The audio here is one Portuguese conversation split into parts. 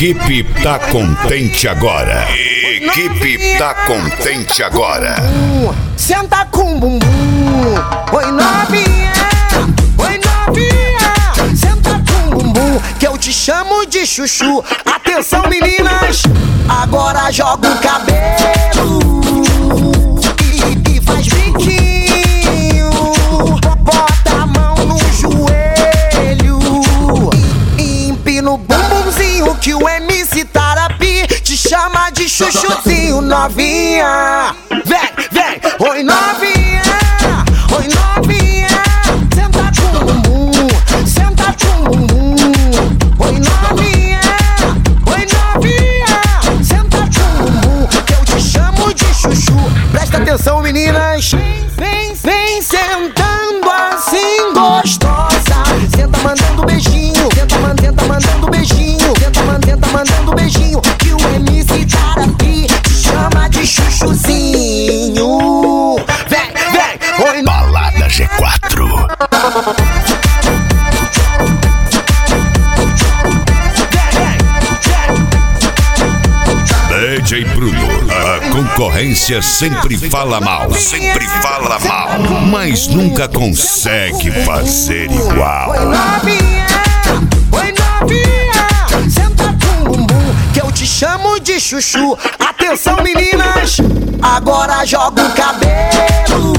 Equipe tá contente agora. Equipe tá contente agora. Senta com bumbum. Oi novinha, oi novinha. Senta com bumbum, que eu te chamo de chuchu. Atenção meninas, agora joga o cabelo e faz biquinho. Bota a mão no joelho e empina o bumbumzinho, que o MC Tarapi te chama de chuchuzinho. Novinha, vem, vem, oi novinha, oi novinha. Senta com bumbum, senta com bumbum. Oi novinha, oi novinha. Senta com bumbum, que eu te chamo de chuchu. Presta atenção meninas, vem, vem sentando assim gostosa. Senta mandando beijinho, senta mandando beijinho, senta mandando beijinho, que o MC Tarapi te chama de chuchuzinho. Vem, vem, oi Balada G4. DJ Bruno, a concorrência sempre fala mal, mas nunca consegue fazer igual. Oi novinha, senta com bumbum, que eu te chamo de chuchu. Atenção meninas, agora joga o cabelo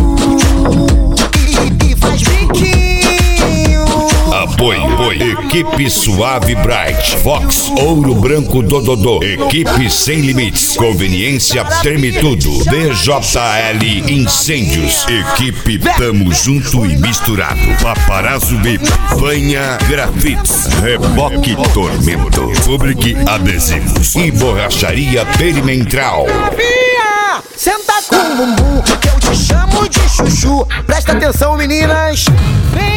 e faz biquinho. Apoio, Equipe Suave Bright, Fox Ouro Branco Dododô, Equipe Sem Limites, Conveniência Treme Tudo, DJL Incêndios, Equipe Tamo Junto e Misturado, Paparazzo VIP, Banha Grafites, Reboque Tormento, Fabrique Adesivos e Borracharia Perimetral. Novinha, senta com bumbum, que eu te chamo de chuchu. Presta atenção meninas, vem